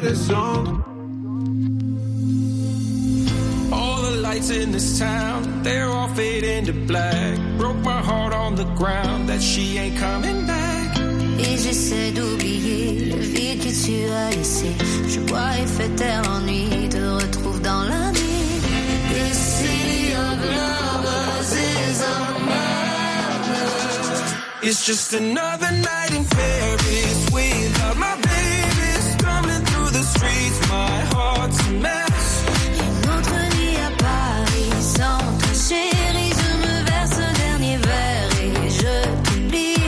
redescendre. All the lights in this town, they're all fading to black. Broke my heart on the ground that she ain't coming back. Et j'essaie d'oublier le vide que tu as laissé. Je bois et fais taire l'ennui, te retrouve dans la nuit. The city of lovers is a murder. It's just another night in Paris without my baby. Stumbling through the streets, my heart's a mess. Une autre nuit à Paris sans toi chérie. Je me verse un dernier verre et je t'oublie.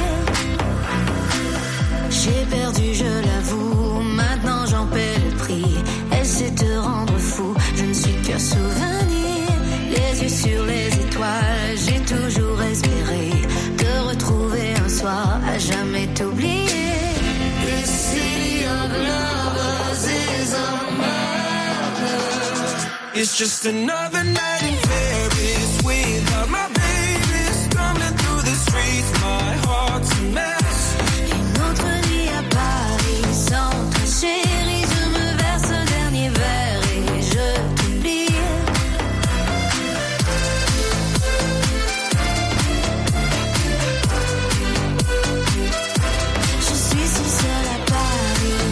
J'ai perdu, je l'avoue, maintenant j'en paie le prix. Elle sait te rendre fou, je ne suis qu'un souvenir. Les yeux sur les étoiles, j'ai toujours espéré te retrouver un soir, à jamais t'oublier. The city of lovers is a murder. It's just another night in Paris without my baby. Stumbling through the streets, my heart's a mess. Une autre nuit à Paris sans toi chérie. Je me verse un dernier verre et je t'oublie. Je suis si seule à Paris.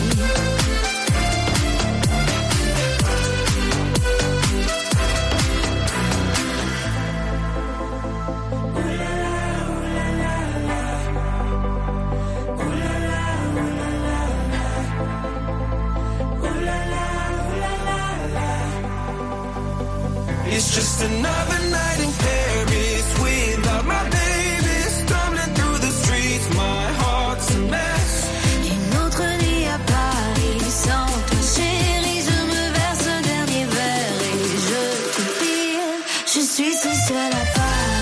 It's just another night in Paris without my baby. Stumbling through the streets, my heart's a mess. Une autre nuit à Paris sans toi chérie. Je me verse un dernier verre et je t'oublie. Je suis si seule à Paris.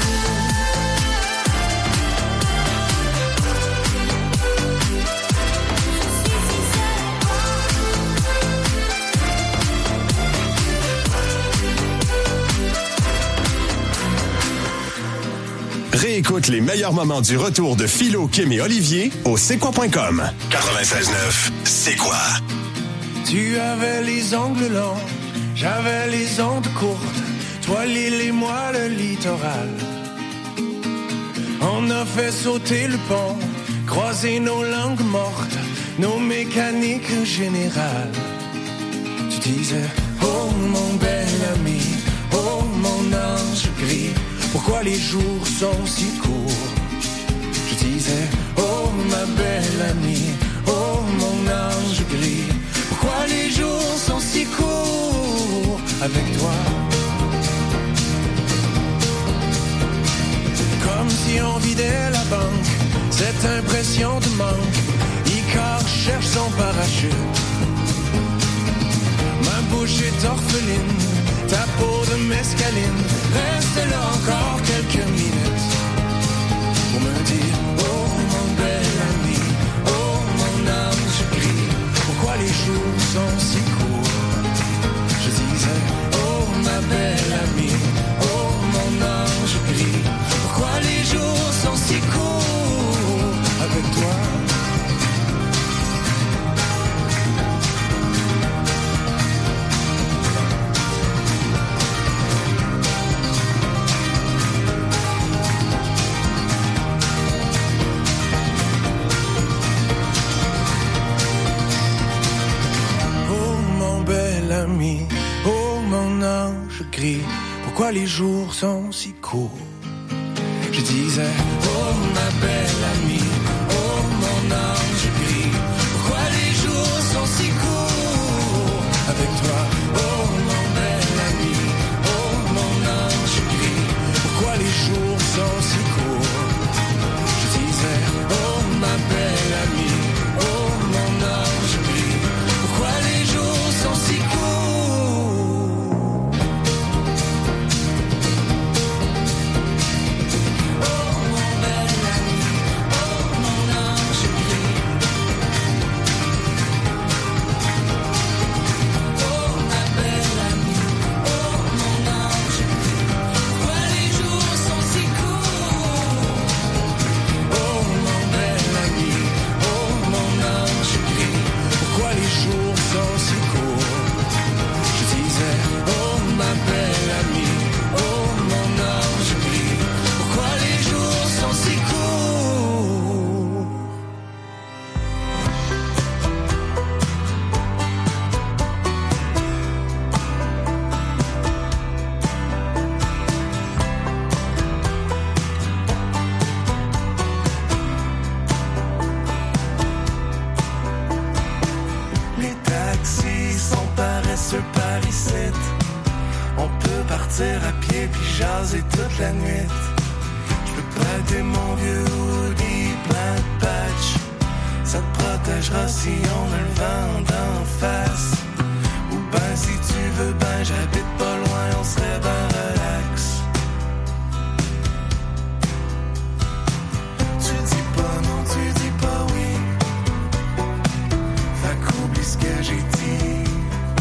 Réécoute les meilleurs moments du retour de Philo, Kim et Olivier au c'est-quoi.com. 96.9, c'est quoi? Tu avais les ongles longs, j'avais les ondes courtes. Toi l'île et moi le littoral. On a fait sauter le pont, croiser nos langues mortes, nos mécaniques générales. Tu disais, oh mon bel ami, oh mon ange gris, pourquoi les jours sont si courts? Je disais, oh ma belle amie, oh mon ange gris, pourquoi les jours sont si courts avec toi? Comme si on vidait la banque, cette impression de manque, Icare cherche son parachute. Ma bouche est orpheline, ta peau de mescaline, reste là encore quelques minutes pour me dire, oh mon bel ami, oh mon ange gris, pourquoi les jours sont si courts? Je disais, oh ma belle amie, oh mon ange gris, pourquoi les jours sont si courts avec toi? Oh mon ange gris, pourquoi les jours sont si courts? Je disais, oh ma belle amie, oh mon ange gris, pourquoi les jours sont si courts avec toi? Oh mon bel ami, oh mon ange gris, pourquoi les jours sont si courts? Je disais, oh ma belle amie, oh mon ange gris, pourquoi les jours sont si courts? Oh mon bel ami, oh mon ange gris, sur Paris-Site. On peut partir à pied puis jaser toute la nuit. J'peux prêter mon vieux hoodie plein de patch. Ça te protégera si on a le vent d'en face. Ou ben si tu veux ben j'habite pas loin, on serait ben relax. Tu dis pas non, tu dis pas oui. Fait qu'oublie ce que j'ai dit.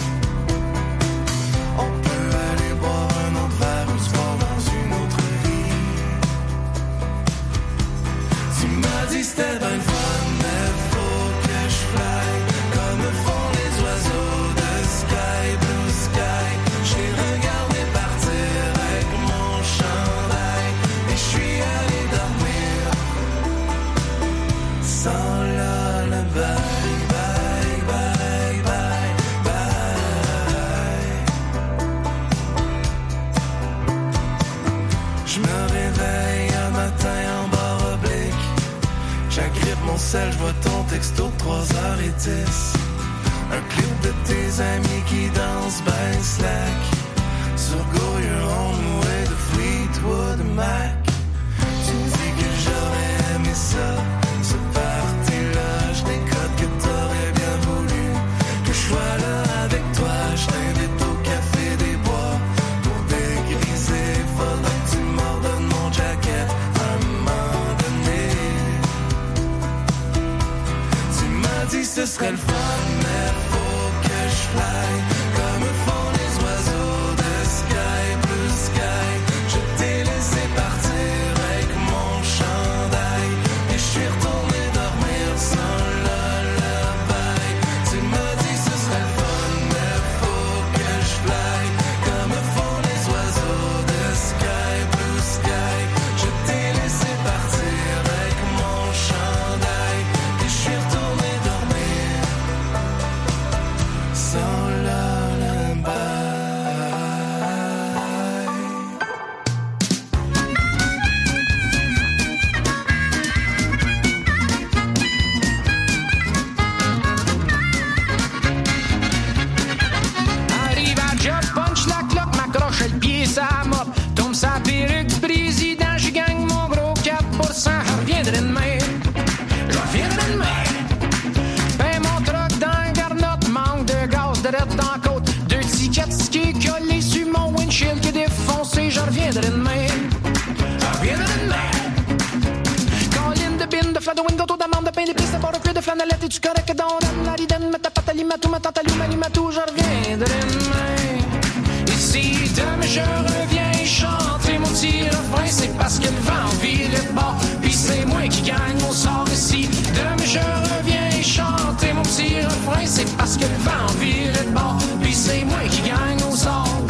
On peut aller boire un autre verre ou se voir dans une autre vie. Tu m'as dit c'était ben fun, mais faut que je fly comme font les oiseaux de sky, blue sky. J'ai regardé partir avec mon chandail et je suis allé dormir sans lullaby. Bye, bye, bye, bye. Je me réveille un matin en barre oblique. J'agrippe mon sel, je vois ton texto de 3h10. Un clip de tes amis qui dansent ben slack. Sur Go Your Own Way de Fleetwood Mac. Tu me dis que j'aurais aimé ça, ce party-là. Je décode que t'aurais bien voulu que je sois là avec toi. Je t'invite au café des bois pour dégriser. Faudrait que tu m'ordonnes mon jacket à un moment donné. Tu m'as dit ce serait le fun, mais faut que je fly comme font les oiseaux de sky, blue sky. Je t'ai laissé partir avec mon chandail et je suis retourné dormir sans lullaby. Tu m'as dit ce serait le fun, mais faut que je fly comme font les oiseaux de sky, blue sky. Je t'ai laissé partir avec mon chandail et je suis retourné dormir sans lullaby. Arrive à job, punch la cloque, m'accroche le pied, ça mop. Tombe sa perruque du président, je gagne mon gros 4%. Je reviendrai demain, je reviendrai demain. Ben mon truck dans un garnotte, manque de gaz, direct dans la côte. 2 tickets ski collés sur mon windshield qui est défoncé. Je reviendrai demain, je reviendrai demain. Colline de bin, de flat de wingo, d'amande, de pain, d'épices, de bord de cuir, de flanellette. Et tu correct dans la ridenne, mets ta patte à limatou, ma tante à l'imanimatou. Je reviendrai demain. Et si demain je reviens chanter mon petit refrain, c'est parce que le vent vire le bord, puis c'est moi qui gagne mon sort. Et si demain je reviens chanter mon petit refrain, c'est parce que le vent vire le bord, puis c'est moi qui gagne mon sort.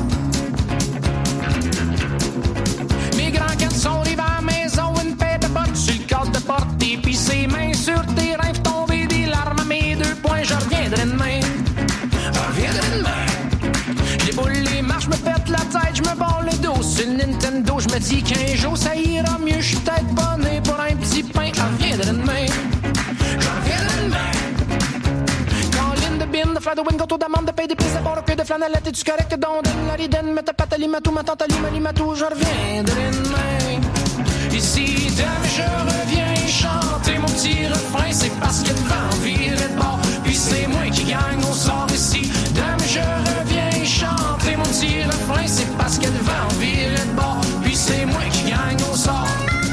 Mes grands cannes sont arrivés à la maison, une paire de bottes sur le cadre de porte, et puis ses mains sur tes rêves tombés, des larmes à mes 2 points. Je reviendrai demain, je reviendrai demain. Je déboule les marches, me pète la tête, je me barre le dos sur le Nintendo. Je me dis qu'un jour ça ira mieux, je suis peut-être pas né pour un petit pain. Je reviendrai demain, je reviendrai demain. Colline de bin, de flat de wingo, taux d'amande, de pain, d'épices, de bord de cuir, de flanellette. Et tu correct que dans la ridenne, mets ta patte à limatou, ma tante à l'imanimatou. Je reviendrai demain. Et si demain je reviens chanter mon petit refrain, c'est parce que le vent vire le bord, puis c'est moi qui gagne mon sort. Et si demain je reviens chanter mon petit refrain, c'est parce que le vent vire le bord, puis c'est moi qui gagne mon sort.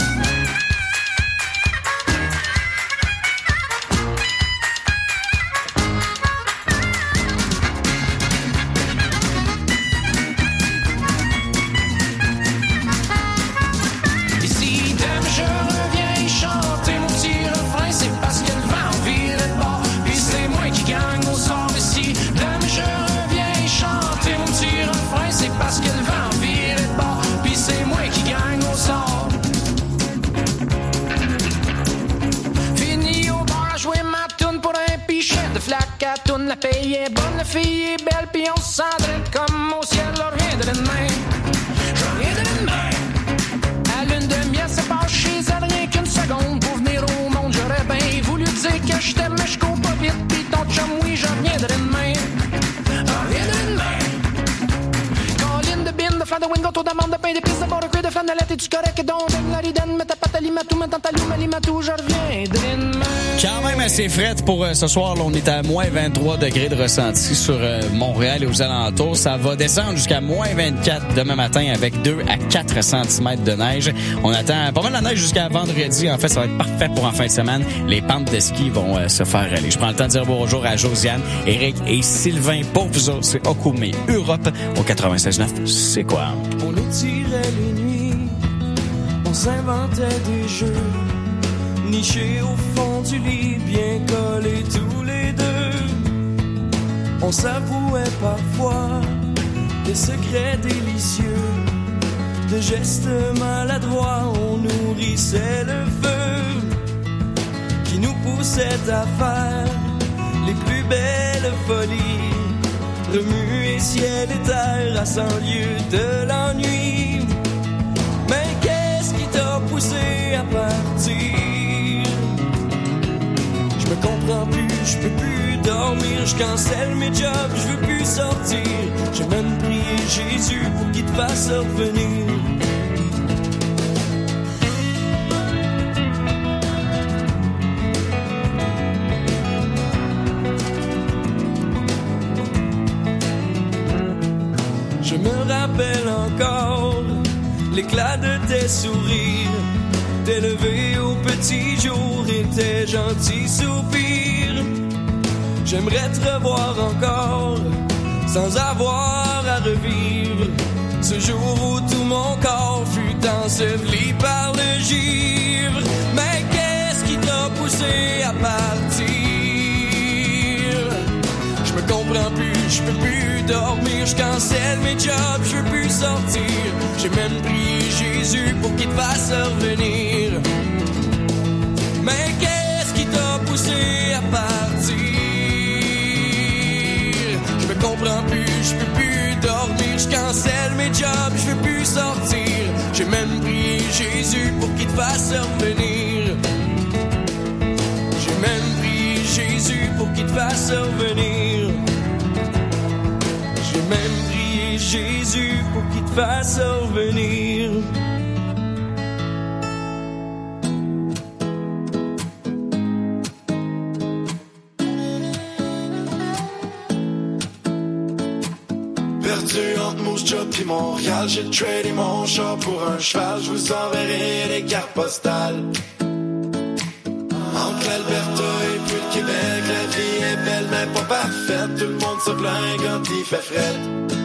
Et si demain je reviens chanter mon petit refrain, c'est parce que le vent vire le bord, puis c'est moi qui gagne mon sort. Et si demain je reviens chanter mon petit refrain, c'est parce que le vent vire le bord, puis c'est moi qui gagne mon sort. Fini au bar à jouer ma toune pour un pichet de flaque à toune. La paye est bonne, la fille est belle, puis on se sent comme au ciel. Je reviendrai demain, je reviendrai demain. À lune de miel, c'est pas chez elle rien qu'une seconde pour venir au monde. J'aurais bien voulu dire que je t'aime, mais je cours pas vite. Puis ton chum, oui, je reviendrai demain, je reviendrai de Wingo, taux d'amande de pain, d'épices de beurre, de cuir, de flanellette et du correct et donc la ridane, mets ta patte à limatou, mets ta lime à limatou, je reviendrai demain. Quand même assez frette pour ce soir. Là, on est à moins 23 degrés de ressenti sur Montréal et aux alentours. Ça va descendre jusqu'à moins 24 demain matin avec 2 à 4 cm de neige. On attend pas mal de neige jusqu'à vendredi. En fait, ça va être parfait pour en fin de semaine. Les pentes de ski vont se faire aller. Je prends le temps de dire bonjour à Josiane, Eric et Sylvain. Pour vous autres, c'est Okume Europe au 96.9. C'est quoi? On étirait les nuits, on s'inventait des jeux, nichés au fond du lit, bien collés tous les deux. On s'avouait parfois des secrets délicieux, de gestes maladroits, on nourrissait le feu qui nous poussait à faire les plus belles folies. Remuer ciel et terre à 100 lieues de l'ennui. Mais qu'est-ce qui t'a poussé à partir? Je me comprends plus, je peux plus dormir, je cancelle mes jobs, je veux plus sortir. J'ai même prié Jésus pour qu'il te fasse revenir. Je me rappelle encore l'éclat de tes sourires, tes levées au petit jour et tes gentils soupirs. J'aimerais te revoir encore, sans avoir à revivre ce jour où tout mon corps fut enseveli par le givre. Mais qu'est-ce qui t'a poussé à partir? Je me comprends plus, je peux plus dormir, je cancelle mes jobs, je veux plus sortir. J'ai même prié Jésus pour qu'il te fasse revenir. Mais qu'est-ce qui t'a poussé à partir? Je me comprends plus, je peux plus dormir, je cancelle mes jobs, je veux plus sortir. J'ai même prié Jésus pour qu'il te fasse revenir. J'ai même prié Jésus pour qu'il te fasse revenir. J'ai même prié Jésus pour qu'il te fasse revenir. Perdu entre Moose Job pis Montréal, j'ai tradé mon char pour un cheval. Je vous enverrai des cartes postales. Entre l'Alberta et puis le Québec, la vie est belle mais pas parfaite. Tout le monde se plaint quand il fait fret.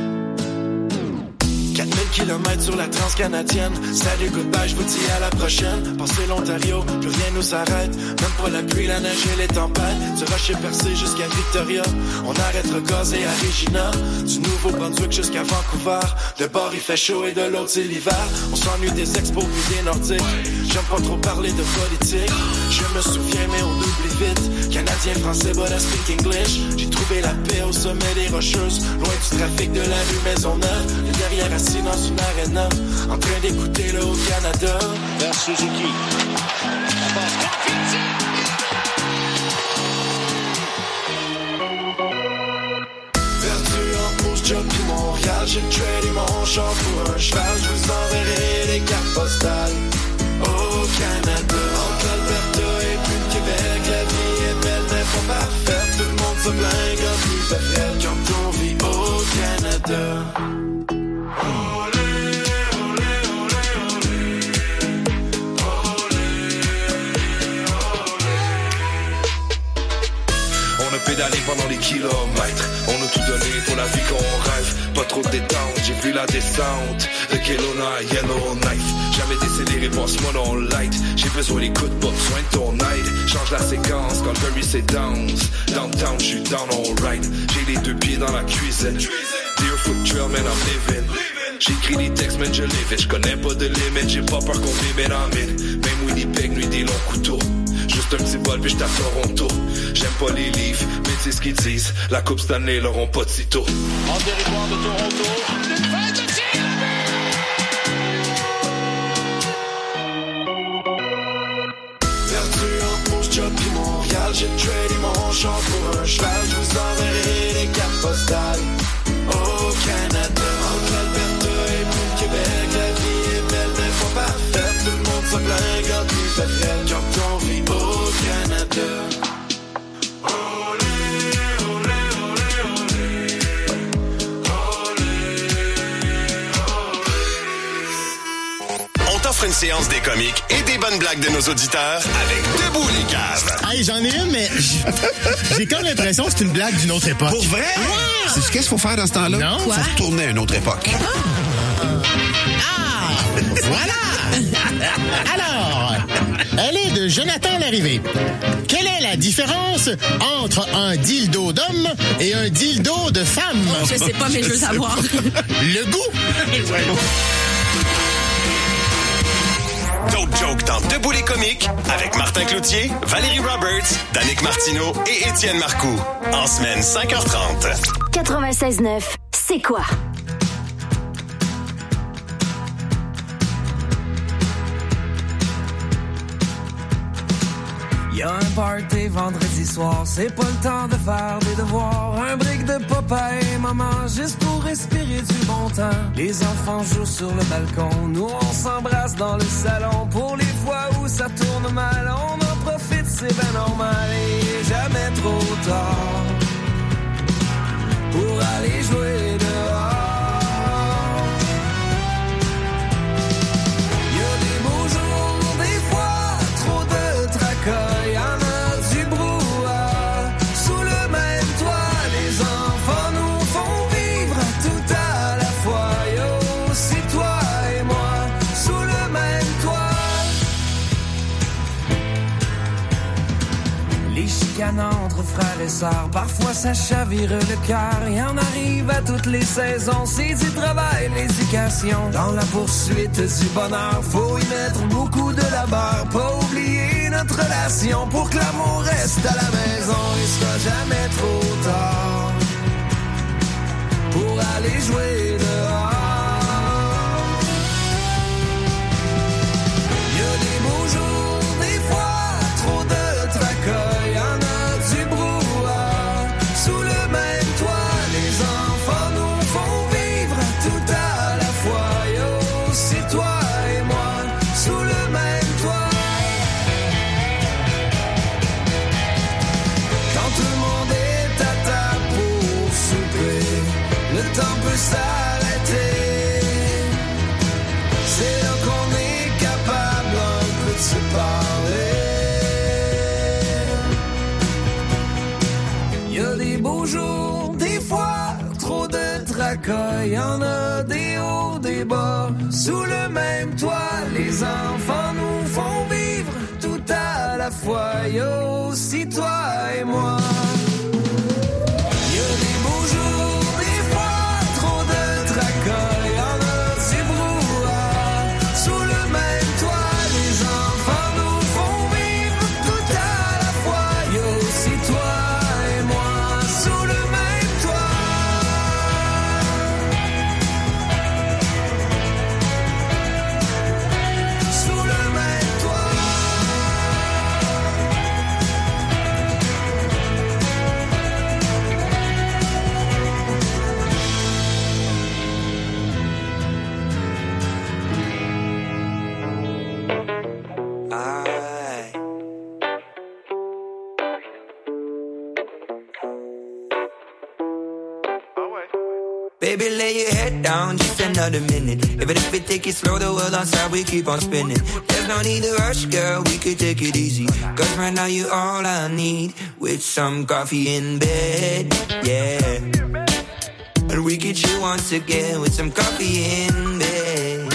4000 km sur la transcanadienne. Salut, goodbye, je vous dis à la prochaine. Passez l'Ontario, plus rien nous arrête. Même pas la pluie, la neige et les tempêtes. Du Rocher percé jusqu'à Victoria. On arrête regazer à Regina. Du Nouveau-Brunswick jusqu'à Vancouver. De bord il fait chaud et de l'autre c'est l'hiver. On s'ennuie des expos puis des nordiques. J'aime pas trop parler de politique. Je me souviens mais on oublie vite. Canadien, français, but I speak English. J'ai trouvé la paix au sommet des Rocheuses. Loin du trafic de la rue Maisonneuve. Le derrière assis dans une arena, en train d'écouter le Haut-Canada. Vers Suzuki. Perdu entre Moose Job pis Montréal, j'ai tradé mon char pour un cheval. Je vous enverrai des cartes postales au Canada. Entre l'Alberta et puis le Québec, la vie est belle mais pas parfaite. Tout le monde se plaint quand il fait frais. Quand on vit au Canada. Pédaler pendant les kilomètres, on a tout donné pour la vie qu'on rêve. Pas trop de détente, j'ai vu la descente de Kelowna, Yellowknife. Jamais décéléré, passe-moi dans le light. J'ai besoin d'écoute, pas besoin de ton aide. Change la séquence quand le Curry c'est dance. Downtown, j'suis down alright. J'ai les deux pieds dans la cuisine. Deerfoot Trail, man, I'm living. J'écris des textes, man, je les vite. J'connais pas de limite, j'ai pas peur qu'on m'y mette en mine. Même Winnipeg, nuit des longs couteaux. Juste un petit bol, puis j't'ai à Toronto. J'aime pas les livres, mais tu sais ce qu'ils disent. La Coupe Stanley l'auront pas de sitôt. En territoire de Toronto. Perdu entre Moose Job pis Montréal, j'ai tradé mon char pour un cheval. Je vous enverrai des cartes postales au Canada. Entre l'Alberta et puis le séance des comiques et des bonnes blagues de nos auditeurs avec Debout les caves. Hey, j'en ai une, mais j'ai comme l'impression que c'est une blague d'une autre époque. Pour vrai? Ouais! Sais-tu qu'est-ce qu'il faut faire dans ce temps-là? Non. Faut retourner à une autre époque. Voilà! Alors, elle est de Jonathan Larrivée. Quelle est la différence entre un dildo d'homme et un dildo de femme? Je sais pas, mais je veux savoir. Le goût! D'autres jokes dans Debout les comiques avec Martin Cloutier, Valérie Roberts, Danick Martineau et Étienne Marcoux. En semaine 5h30. 96.9, c'est quoi? Y'a un party vendredi soir, c'est pas le temps de faire des devoirs. Un brick de papa et maman, juste pour respirer du bon temps. Les enfants jouent sur le balcon, nous on s'embrasse dans le salon. Pour les fois où ça tourne mal, on en profite, c'est ben normal. Et jamais trop tard pour aller jouer dehors. Y'a des beaux jours, des fois trop de tracas. Entre frères et sœurs, parfois ça chavire le cœur. Y en arrive à toutes les saisons, c'est du travail, l'éducation. Dans la poursuite du bonheur, faut y mettre beaucoup de labeur. Pas oublier notre relation pour que l'amour reste à la maison. Il sera jamais trop tard pour aller jouer dehors. Y'a des beaux jours, des fois trop de tracas. S'arrêter, c'est là qu'on est capable un peu de se parler. Y'a des beaux jours, des fois trop de tracas. Y'en a des hauts, des bas, sous le même toit. Les enfants nous font vivre tout à la fois. Y'a aussi toi et moi. Baby, lay your head down just another minute. Even if we take it slow, the world outside, we keep on spinning. There's no need to rush, girl, we could take it easy. Cause right now you're all I need. With some coffee in bed, yeah. And we could chill once again with some coffee in bed.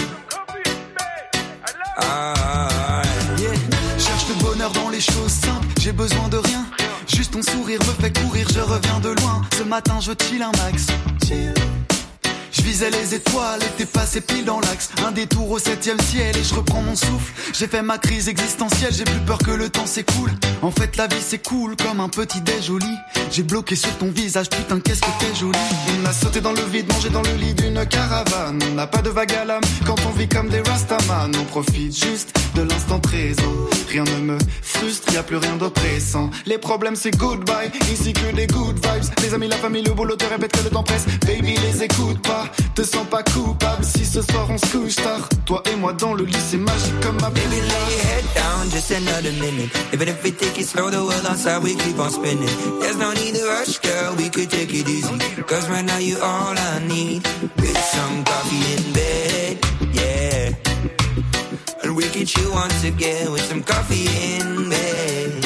Yeah. Cherche le bonheur dans les choses simples, j'ai besoin de rien. Juste ton sourire me fait courir, je reviens de loin. Ce matin je chill un max. Chill. Je visais les étoiles et t'es passé pile dans l'axe. Un détour au 7e ciel et je reprends mon souffle. J'ai fait ma crise existentielle, j'ai plus peur que le temps s'écoule. En fait la vie c'est cool comme un petit déj au lit. J'ai bloqué sur ton visage, putain qu'est-ce que t'es jolie. On a sauté dans le vide, mangé dans le lit d'une caravane. On n'a pas de vague à l'âme quand on vit comme des rastaman. On profite juste de l'instant présent. Rien ne me frustre, y a plus rien d'oppressant. Les problèmes c'est goodbye, ici que des good vibes. Les amis, la famille, le boulot te répète que le temps presse. Baby les écoute pas, te sens pas coupable si ce soir on se couche tard. Toi et moi dans le lit c'est magique comme ma baby. Lay your head down just another minute. Even if we take it slow, the world outside we keep on spinning. There's no need to rush, girl, we could take it easy. Cause right now you're all I need. With some coffee in bed, yeah. And we at you once again with some coffee in bed.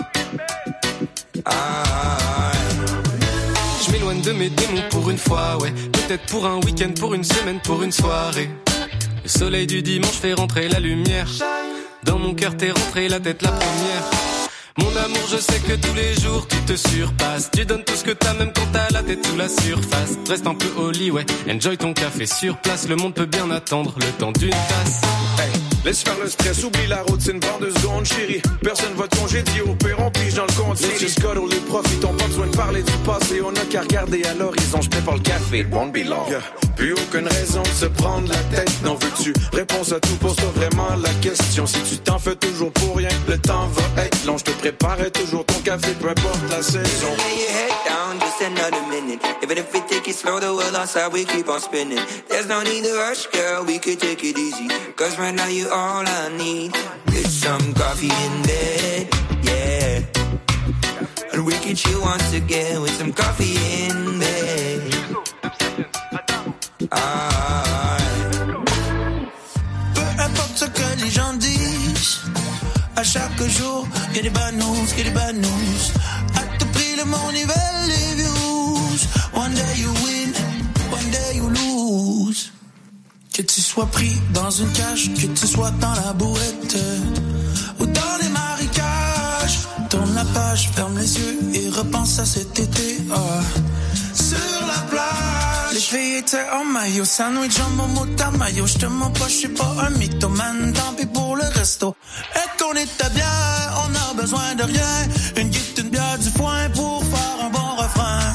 Je m'éloigne de mes démons pour une fois, ouais. Peut-être pour un week-end, pour une semaine, pour une soirée. Le soleil du dimanche fait rentrer la lumière. Dans mon cœur t'es rentré la tête la première. Mon amour, je sais que tous les jours tu te surpasses. Tu donnes tout ce que t'as même quand t'as la tête sous la surface. Reste un peu au lit, ouais, enjoy ton café sur place. Le monde peut bien attendre le temps d'une tasse. Hey, laisse faire le stress, oublie la routine, prends 2 secondes, chérie. Personne va te congédier, au pire on pige dans le compte. Let's just cuddle et profitons, pas besoin de parler du passé. On a qu'à regarder à l'horizon, je prépare le café, it won't be long. Yeah. Plus aucune raison de se prendre la tête, non veux-tu? Réponse à tout, pose-toi vraiment la question. Si tu t'en fais toujours pour rien, le temps va être long. Je te préparerai toujours ton café, peu importe la saison. Lay your head down, just another minute. Even if we take it slow, the world outside we keep on spinning. There's no need to rush, girl, we could take it easy. Cause right now you all I need. Get some coffee in bed, yeah. And we can chill once again with some coffee in bed. Peu importe ce que les gens disent, à chaque jour, y'a des bad news, y'a des bad news. À tout prix, le monde nivelle les views. One day you win, one day you lose. Que tu sois pris dans une cage, que tu sois dans la bouette ou dans les marécages. Tourne la page, ferme les yeux et repense à cet été. Sur la plage, les filles étaient en maillot, sandwich, jambon, moutarde, maillot. Je te mens pas, je suis pas un mythomane, tant pis pour le resto. Et qu'on était bien, on a besoin de rien. Une guitare, une bière, du foin pour faire un bon refrain.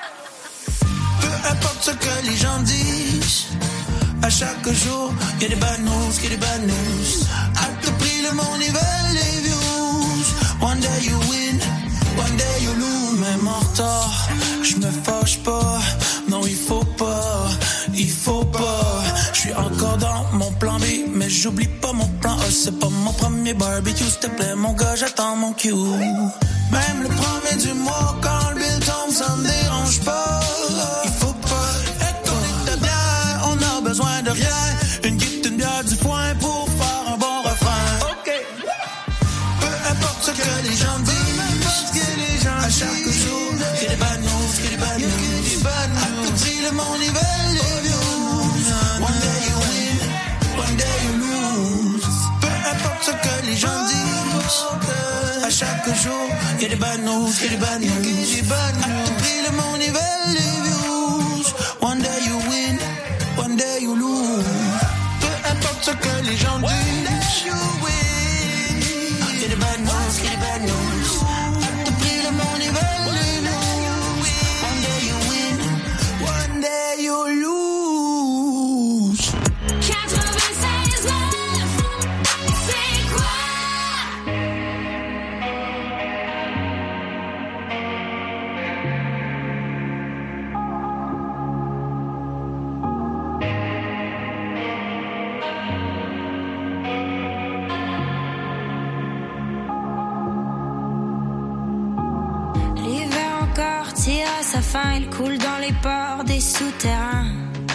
Peu importe ce que les gens disent, à chaque jour, y'a des bad news, y'a des bad news. À tout prix, le monde nivelle les views. One day you win, one day you lose. Même en retard, je me fâche pas. Non, il faut pas, il faut pas. Je suis encore dans mon plan B, mais j'oublie pas mon plan A. C'est pas mon premier barbecue, s'il te plaît, mon gars, j'attends mon cue. Même le premier du mois, quand le bill tombe, ça me dérange pas. Il faut pas, et qu'on était bien, on a besoin de rien. Une guitare, une bière, du foin pour faire un bon refrain. Ok. Peu importe ce que les gens disent, à chaque jour, y'a des bad news, y'a des bad news. À tout prix, le monde nivelle les views. One day you win, one day you lose. Peu importe ce que les gens disent, à chaque jour, y'a des bad news, y'a des bad news. À tout prix, le monde nivelle les views. One day you win, one day you lose. Peu importe ce que les gens disent, y'a des bad news, y'a des bad news. À tout prix, le monde nivelle les views. One day you win, one day you lose. 96.9, c'est quoi? L'hiver encore tire à sa fin, il coule dans les ports des souterrains.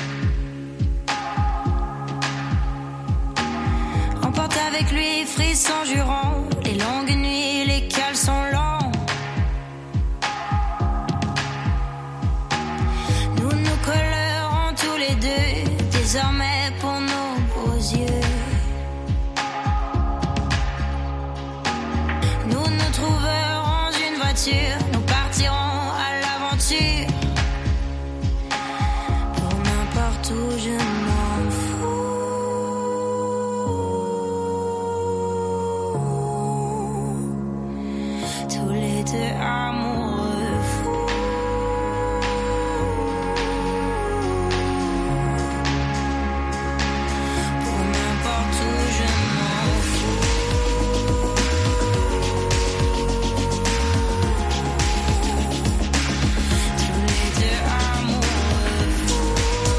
Emporte avec lui frissons jurons, les longues nuits, les caleçons longs. Nous nous collerons tous les deux, désormais pour nos beaux yeux. Nous nous trouverons une voiture, nous partirons à l'aventure. Pour n'importe où je m'en fous. Tous les deux amoureux fous. Pour n'importe où je m'en fous. Tous les deux amoureux fous.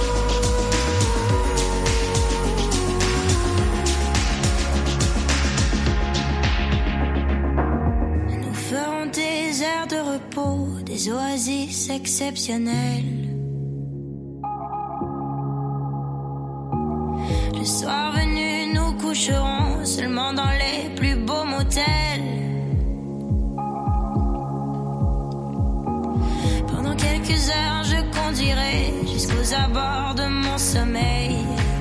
Nous ferons des heures de repos, des oasis exceptionnelles. Le soir venu, nous coucherons, seul appartements dans les plus beaux motels. Pendant quelques heures, je conduirai jusqu'aux abords de mon sommeil.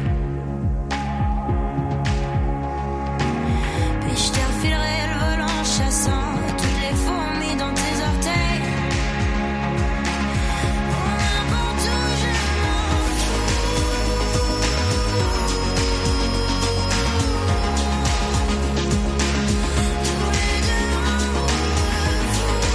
Puis je te refilerai le volant chassant toutes les fourmis dans tes orteils. Pour n'importe où, je m'en tous les deux amoureux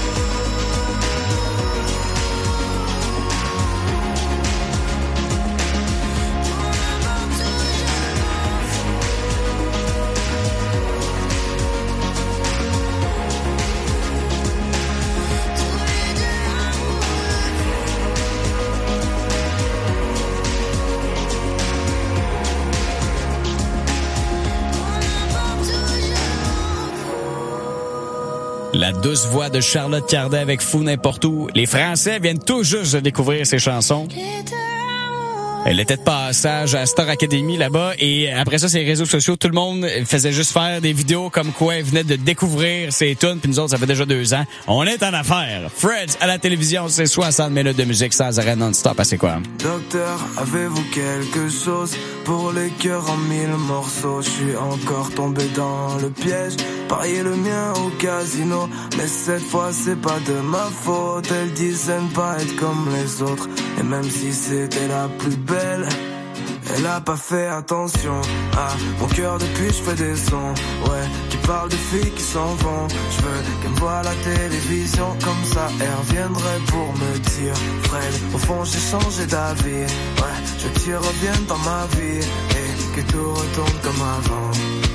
La douce voix de Charlotte Cardin avec Fou n'importe où. Les Français viennent tout juste de découvrir ses chansons. Elle était de passage à Star Academy là-bas et après ça, ses réseaux sociaux, tout le monde faisait juste faire des vidéos comme quoi elle venait de découvrir ses tunes, puis nous autres, ça fait déjà 2 ans. On est en affaires. Freds à la télévision, c'est 60 minutes de musique sans arrêt non-stop. C'est quoi? Docteur, avez-vous quelque chose pour les cœurs en 1000 morceaux? Je suis encore tombé dans le piège, parier le mien au casino, mais cette fois c'est pas de ma faute. Elle disait ne pas être comme les autres, et même si c'était la plus belle, elle a pas fait attention à mon cœur depuis je fais des sons, ouais, qui parlent de filles qui s'en vont. Je veux qu'elle me voie à la télévision, comme ça elle reviendrait pour me dire Fred, au fond j'ai changé d'avis, ouais, je veux que tu reviennes dans ma vie et que tout retourne comme avant.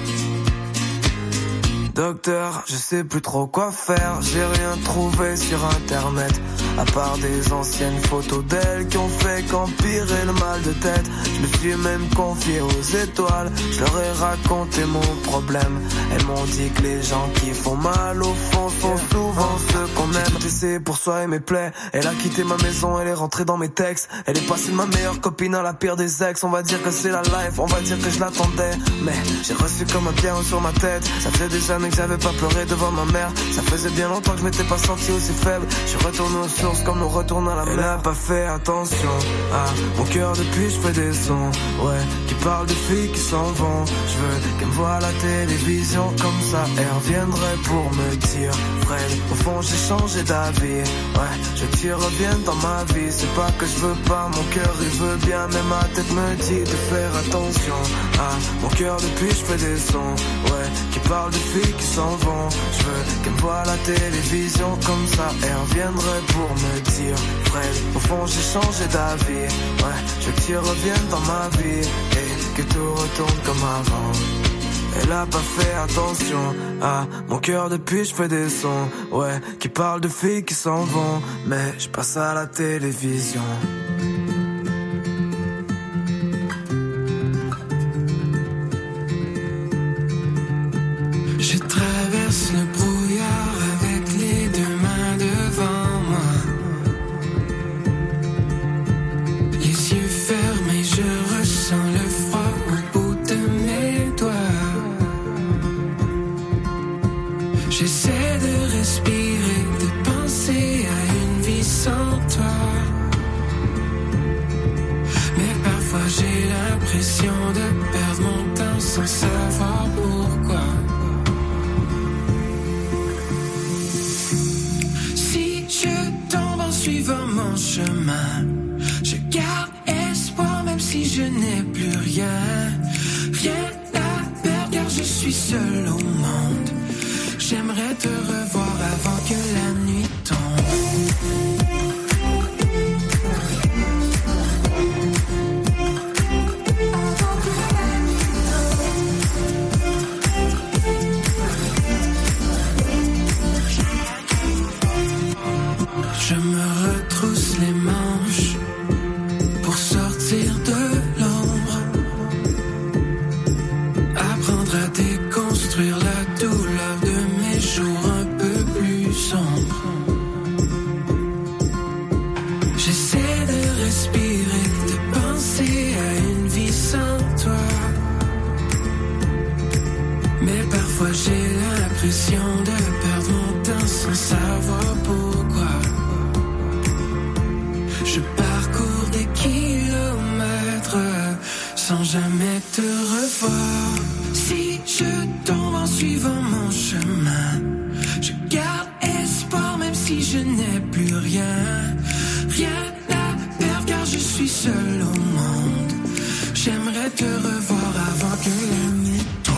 Docteur, je sais plus trop quoi faire, j'ai rien trouvé sur internet, à part des anciennes photos d'elle qui ont fait qu'empirer le mal de tête. Je me suis même confié aux étoiles, je leur ai raconté mon problème. Elles m'ont dit que les gens qui font mal au fond sont souvent ceux qu'on aime. J'ai essayé pour soigner mes plaies, elle a quitté ma maison, elle est rentrée dans mes textes. Elle est passée de ma meilleure copine à la pire des ex. On va dire que c'est la life, on va dire que je l'attendais, mais j'ai reçu comme un pierre sur ma tête. Ça faisait des années que j'avais pas pleuré devant ma mère, ça faisait bien longtemps que je m'étais pas senti aussi faible. Je suis retourné aux sources comme nous retournons à la mer. Elle a pas fait attention à mon cœur depuis je fais des sons, ouais, qui parlent de filles qui s'en vont. Je veux qu'elle me voie à la télévision, comme ça elle reviendrait pour me dire Fred, au fond j'ai changé d'avis, ouais, je veux que tu reviennes dans ma vie. C'est pas que je veux pas, mon cœur il veut bien, mais ma tête me dit de faire attention à mon cœur depuis je fais des sons, ouais, qui parlent de filles qui s'en vont. Je veux qu'elle me voie à la télévision, comme ça elle reviendrait pour me dire Fred, au fond j'ai changé d'avis, ouais, je veux que tu reviennes dans ma vie et que tout retourne comme avant. Elle a pas fait attention à mon cœur depuis je fais des sons, ouais, qui parlent de filles qui s'en vont, mais je passe à la télévision. Je traverse le brouillard avec les 2 mains devant moi. Les yeux fermés, je ressens le froid au bout de mes doigts. J'essaie de respirer, de penser à une vie sans toi. Mais parfois j'ai l'impression de perdre mon temps sans savoir pourquoi. Suivant mon chemin, je garde espoir même si je n'ai plus rien. Rien à perdre car je suis seul au monde. J'aimerais te revoir avant que la nuit tombe. Je me retrousse les manches pour sortir de l'ombre, apprendre à déconstruire la douleur de mes jours un l'impression de perdre mon temps sans savoir pourquoi. Je parcours des kilomètres sans jamais te revoir. Si je tombe en suivant mon chemin, je garde espoir même si je n'ai plus rien. Rien à perdre car je suis seul au monde. J'aimerais te revoir avant que la nuit tombe.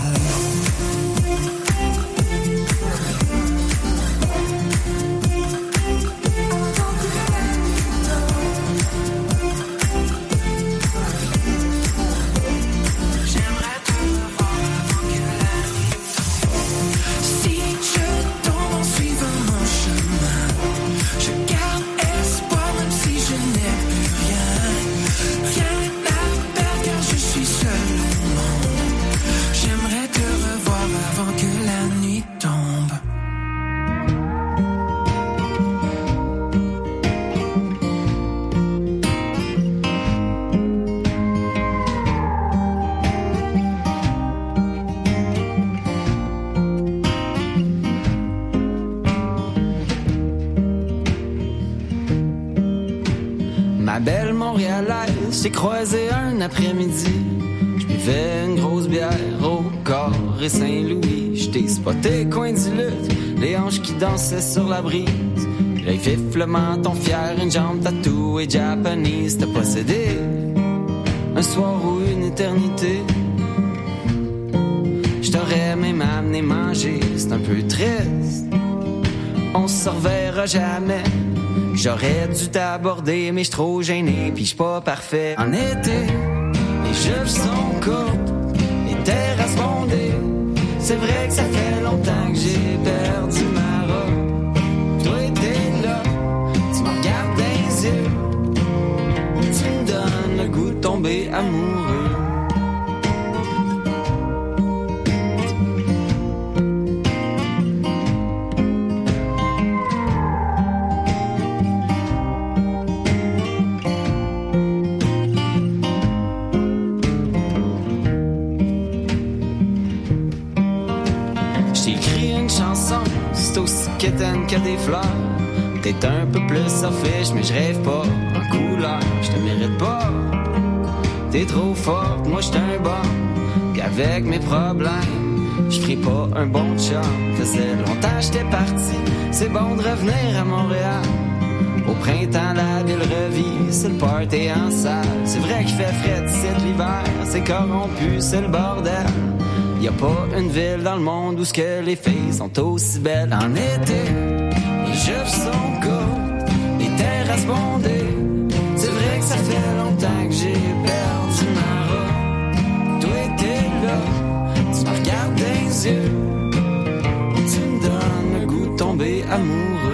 J'ai croisé un après-midi, je buvais une grosse bière au Corps et Saint-Louis. J't'ai spoté coin du lutte, les hanches qui dansaient sur la brise. L'œil vif, le menton fier, une jambe tatouée japonaise. T'as possédé un soir ou une éternité. J't'aurais même amené manger, c'est un peu triste. On se reverra jamais. J'aurais dû t'aborder, mais j'suis trop gêné, pis j'suis pas parfait. En été, les jeux sont courtes, les terrasses bondées. C'est vrai que ça fait longtemps que j'ai perdu ma robe. Toi t'es là, tu me regardes dans les yeux. Tu me donnes le goût de tomber amoureux. Que des fleurs. T'es un peu plus selfish, mais je rêve pas en couleur. Je te mérite pas. T'es trop forte, moi j'suis un bon. Pis avec mes problèmes, je ferai pas un bon chum. Faisait longtemps j'étais parti, c'est bon de revenir à Montréal. Au printemps la ville revit, c'est le party en salle. C'est vrai qu'il fait frais d'ici l'hiver, c'est corrompu, c'est le bordel. Y'a pas une ville dans le monde où ce que les filles sont aussi belles. En été, les jeux sont courtes, les terrasses bondées. C'est vrai que ça fait longtemps que j'ai perdu ma robe. Toi t'es là, tu me regardes dans les yeux. Tu me donnes le goût de tomber amoureux.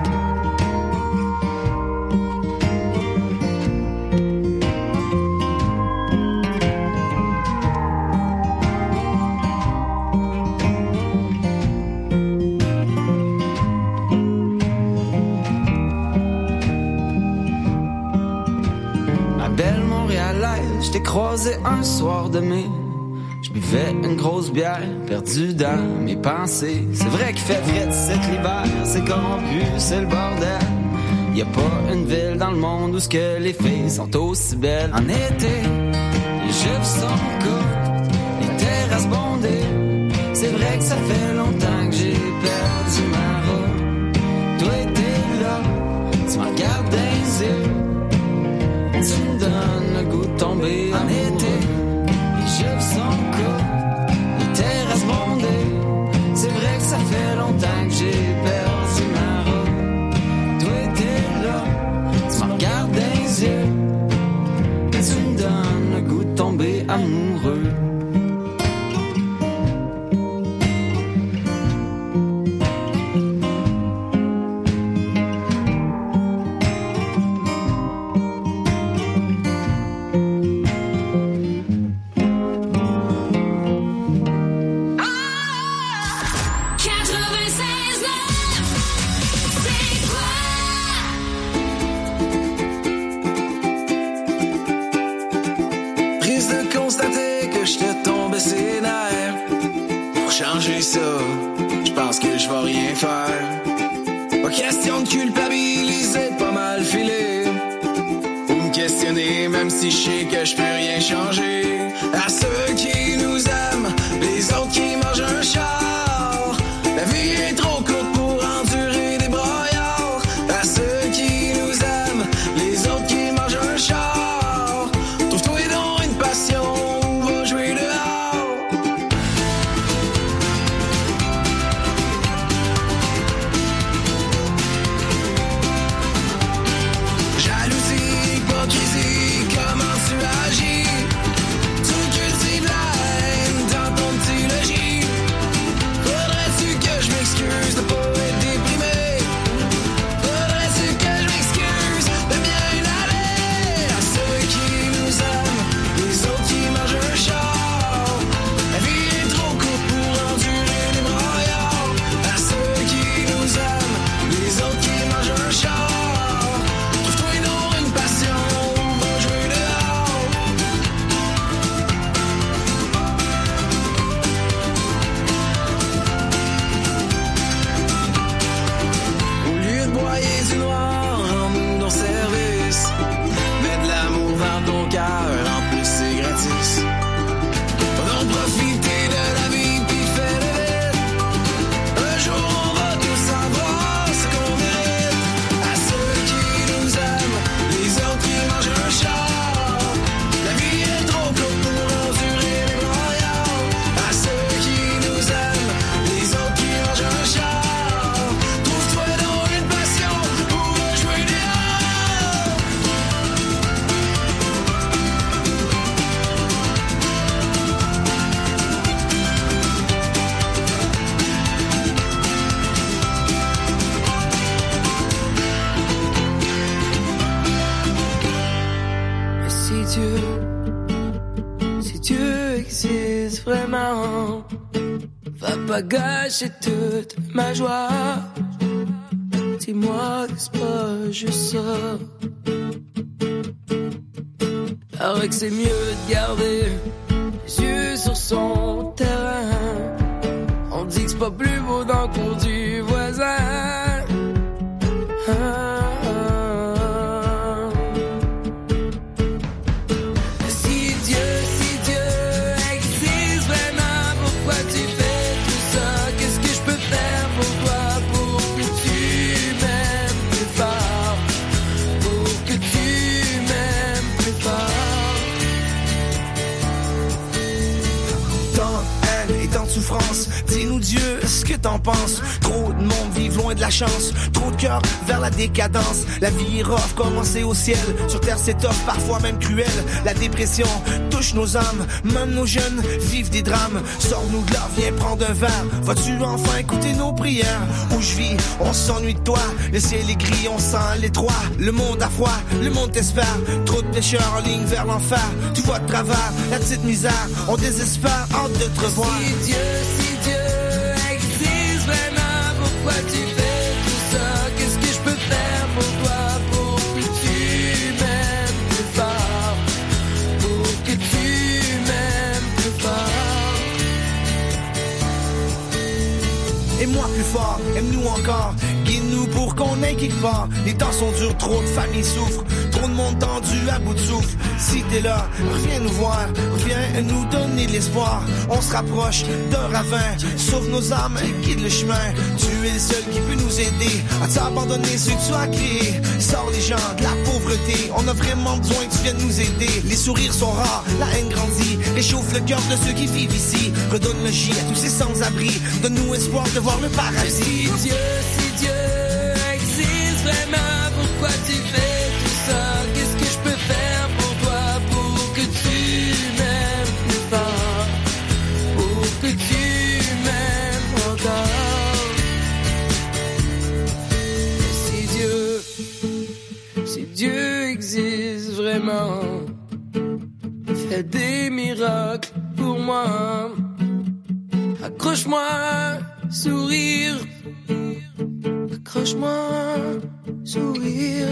J't'ai croisé un soir de mai. Je buvais une grosse bière, perdue dans mes pensées. C'est vrai qu'il fait frais cet l'hiver, c'est corrompu, c'est le bordel. Y'a pas une ville dans le monde où ce que les filles sont aussi belles. En été, les jeux sont courtes, les terrasses bondées. C'est vrai que ça fait longtemps que j'ai perdu ma robe. Toi t'es là, tu me regardes dans les yeux. Tu me donnes le goût de tomber en été. Les jeux sont courts, les terrasses bondées. C'est vrai que ça fait longtemps que j'ai perdu ma robe. Toi t'es là, tu me regardes dans les yeux. Tu me donnes le goût de tomber amoureux. changer ça. pense que je vais rien faire. Pas question de culpabiliser, pas mal filé. Ou me questionner, même si je sais que je peux rien changer. À ceux qui nous aiment, les autres qui mangent un char. La vie est trop courte pour endurer des broyards. À ceux qui nous aiment, les autres qui mangent un char. Trouve-toi donc une passion, ou va jouer dehors. Jalousie, hypocrisie, comment tu agis? Tu cultives la haine dans ton petit logis. Faudrait-tu que je m'excuse de pas être déprimé? Faudrait-tu que je m'excuse de bien aller? À ceux qui nous aiment, les autres qui mangent un char. La vie est trop courte pour endurer des broyards. À ceux qui nous aiment, les autres qui mangent un char. Trouve-toi donc une passion, ou va jouer dehors. Au lieu de broyer du noir, rends-nous nos services. Mets de l'amour dans ton cœur, en plus c'est gratis. Va donc profiter de la vie pis fais-le vite. Un jour on va tous savoir ce qu'on mérite. À ceux qui nous aiment, les autres qui mangent un char. La vie est trop courte pour endurer les broyards. À ceux qui nous aiment, les autres qui mangent un char. Trouve-toi donc une passion, ou va jouer dehors. Mais si Dieu existe vraiment, va pas gâcher toute ma joie. Dis-moi que c'est pas juste ça. Paraît que c'est mieux de garder les yeux sur son terrain. On dit que c'est pas plus beau dans le cours du voisin. Ah, ah. Si Dieu existe vraiment, pourquoi tu fais tout ça? Qu'est-ce que je peux faire pour toi, pour que tu m'aimes plus fort? Pour que tu m'aimes plus fort. Tant haine et tant de souffrance, dis-nous Dieu, ce que t'en penses? Trop de monde vivent loin de la chance, trop de cœur vers la décadence. La vie est rough, commencer au ciel. Sur terre c'est tough, parfois même cruel. La dépression touche nos âmes, même nos jeunes vivent des drames. Sors-nous de là, viens prendre un verre. Vas-tu enfin écouter nos prières? Où je vis, on s'ennuie de toi. Le ciel est gris, on sent l'étroit. Le monde a froid, le monde t'espère. Trop de pécheurs en ligne vers l'enfer. Tu vois de travers, la petite misère. On désespère, hâte de te revoir. Si Dieu existe vraiment, pourquoi tu fais tout ça? Qu'est-ce que je peux faire pour toi, pour que tu m'aimes plus fort? Pour que tu m'aimes plus fort. Aime-moi plus fort, aime-nous encore. Guide-nous pour qu'on aille quelque part. Les temps sont durs, trop de familles souffrent. Trop de monde tendu à bout de souffle. Si t'es là, reviens nous voir. Viens nous donner de l'espoir. On se rapproche d'un ravin. Sauve nos âmes, guide le chemin. Tu es le seul qui peut nous aider à t'abandonner ceux que tu as créés. Sors les gens de la pauvreté. On a vraiment besoin que tu viennes nous aider. Les sourires sont rares, la haine grandit. Réchauffe le cœur de ceux qui vivent ici. Redonne le J à tous ces sans-abri. Donne-nous espoir de voir le paradis. Si Dieu existe vraiment, pourquoi tu fais tout ça? Qu'est-ce que je peux faire pour toi, pour que tu m'aimes plus fort? Pour que tu m'aimes encore? Si Dieu existe vraiment, fais des miracles pour moi. Accroche-moi, sourire. Accroche-moi, sourire.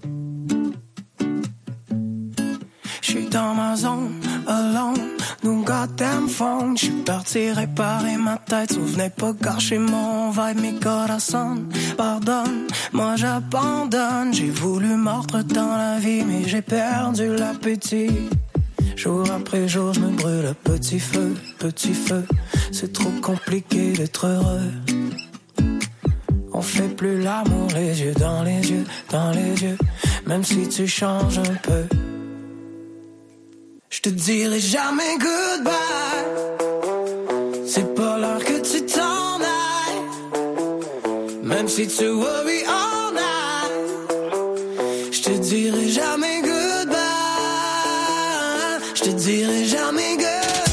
J'suis dans ma zone, alone. Nunca goddamn phone. J'suis parti réparer ma tête, ça venait pas gâcher mon vibe, mes corazones. Pardonne, moi j'abandonne. J'ai voulu mordre dans la vie, mais j'ai perdu l'appétit. Jour après jour, je me brûle, petit feu, c'est trop compliqué d'être heureux. On fait plus l'amour, les yeux dans les yeux, même si tu changes un peu. Je te dirai jamais goodbye, c'est pas l'heure que tu t'en ailles, même si tu worry all night. Je te dirai jamais goodbye, je te dirai jamais goodbye.